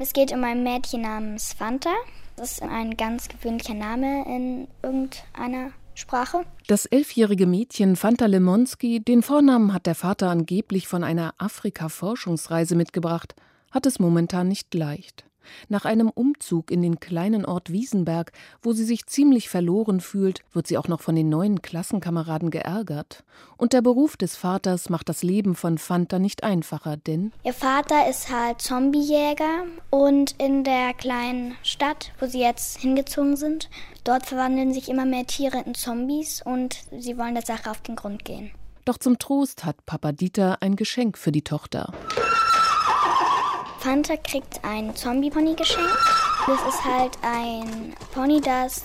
Es geht um ein Mädchen namens Fanta. Das ist ein ganz gewöhnlicher Name in irgendeiner Sprache. Das 11-jährige Mädchen Fanta Lemonski, den Vornamen hat der Vater angeblich von einer Afrika-Forschungsreise mitgebracht, hat es momentan nicht leicht. Nach einem Umzug in den kleinen Ort Wiesenberg, wo sie sich ziemlich verloren fühlt, wird sie auch noch von den neuen Klassenkameraden geärgert. Und der Beruf des Vaters macht das Leben von Fanta nicht einfacher, denn Ihr Vater ist halt Zombiejäger und in der kleinen Stadt, wo sie jetzt hingezogen sind, dort verwandeln sich immer mehr Tiere in Zombies und sie wollen der Sache auf den Grund gehen. Doch zum Trost hat Papa Dieter ein Geschenk für die Tochter. Fanta kriegt ein Zombie-Pony geschenkt. Das ist halt ein Pony, das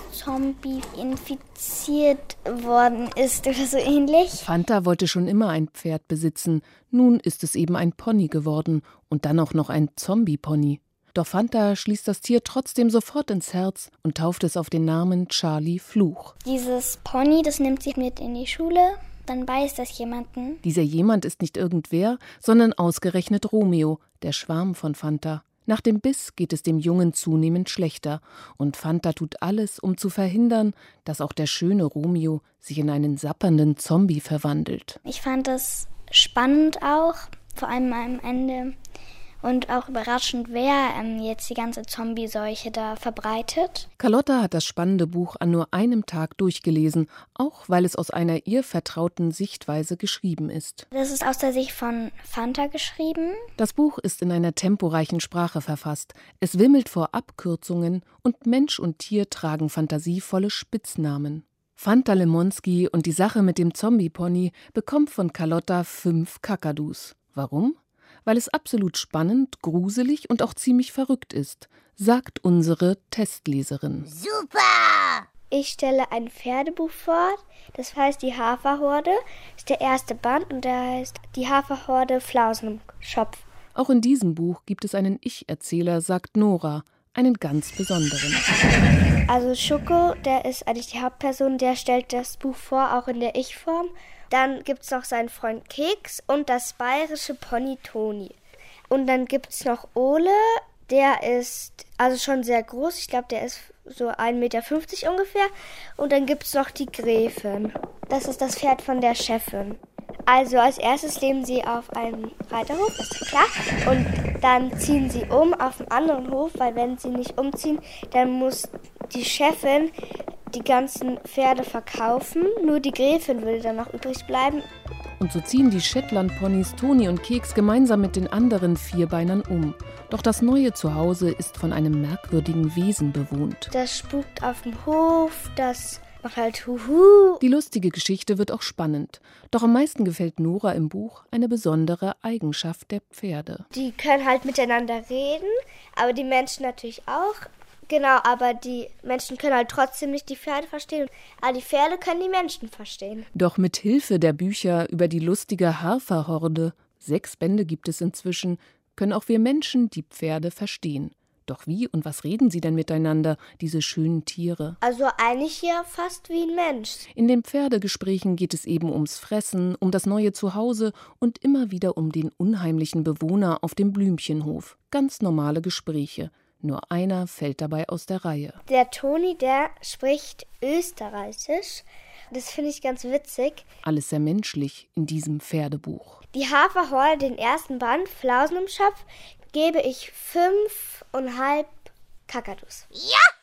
Zombie-infiziert worden ist oder so ähnlich. Fanta wollte schon immer ein Pferd besitzen. Nun ist es eben ein Pony geworden und dann auch noch ein Zombie-Pony. Doch Fanta schließt das Tier trotzdem sofort ins Herz und tauft es auf den Namen Charlie Fluch. Dieses Pony, das nimmt sich mit in die Schule. Dann beißt das jemanden. Dieser jemand ist nicht irgendwer, sondern ausgerechnet Romeo, der Schwarm von Fanta. Nach dem Biss geht es dem Jungen zunehmend schlechter und Fanta tut alles, um zu verhindern, dass auch der schöne Romeo sich in einen sappernden Zombie verwandelt. Ich fand das spannend auch, vor allem am Ende. Und auch überraschend, wer jetzt die ganze Zombie-Seuche da verbreitet. Carlotta hat das spannende Buch an nur einem Tag durchgelesen, auch weil es aus einer ihr vertrauten Sichtweise geschrieben ist. Das ist aus der Sicht von Fanta geschrieben. Das Buch ist in einer temporeichen Sprache verfasst. Es wimmelt vor Abkürzungen und Mensch und Tier tragen fantasievolle Spitznamen. Fanta Lemonski und die Sache mit dem Zombie-Pony bekommt von Carlotta 5 Kakadus. Warum? Weil es absolut spannend, gruselig und auch ziemlich verrückt ist, sagt unsere Testleserin. Super! Ich stelle ein Pferdebuch vor, das heißt Die Haferhorde, ist der erste Band und der heißt Die Haferhorde Flausen im Schopf. Auch in diesem Buch gibt es einen Ich-Erzähler, sagt Nora, einen ganz besonderen. Also Schoko, der ist eigentlich die Hauptperson, der stellt das Buch vor, auch in der Ich-Form. Dann gibt es noch seinen Freund Keks und das bayerische Pony Toni. Und dann gibt es noch Ole, der ist also schon sehr groß. Ich glaube, der ist so 1,50 Meter ungefähr. Und dann gibt es noch die Gräfin. Das ist das Pferd von der Chefin. Also als erstes leben sie auf einem Reiterhof, ist ja klar. Und dann ziehen sie um auf einen anderen Hof, weil wenn sie nicht umziehen, dann muss die Chefin die ganzen Pferde verkaufen. Nur die Gräfin würde dann noch übrig bleiben. Und so ziehen die Shetland-Ponys Toni und Keks gemeinsam mit den anderen Vierbeinern um. Doch das neue Zuhause ist von einem merkwürdigen Wesen bewohnt. Das spukt auf dem Hof, das macht halt Huhu. Die lustige Geschichte wird auch spannend. Doch am meisten gefällt Nora im Buch eine besondere Eigenschaft der Pferde. Die können halt miteinander reden, aber die Menschen natürlich auch. Genau, aber die Menschen können halt trotzdem nicht die Pferde verstehen. Aber die Pferde können die Menschen verstehen. Doch mit Hilfe der Bücher über die lustige Haferhorde, 6 Bände gibt es inzwischen, können auch wir Menschen die Pferde verstehen. Doch wie und was reden sie denn miteinander, diese schönen Tiere? Also eigentlich hier fast wie ein Mensch. In den Pferdegesprächen geht es eben ums Fressen, um das neue Zuhause und immer wieder um den unheimlichen Bewohner auf dem Blümchenhof. Ganz normale Gespräche. Nur einer fällt dabei aus der Reihe. Der Toni, der spricht Österreichisch. Das finde ich ganz witzig. Alles sehr menschlich in diesem Pferdebuch. Die Haferhorde, den ersten Band, Flausen im Schopf, gebe ich 5,5 Kakadus. Ja!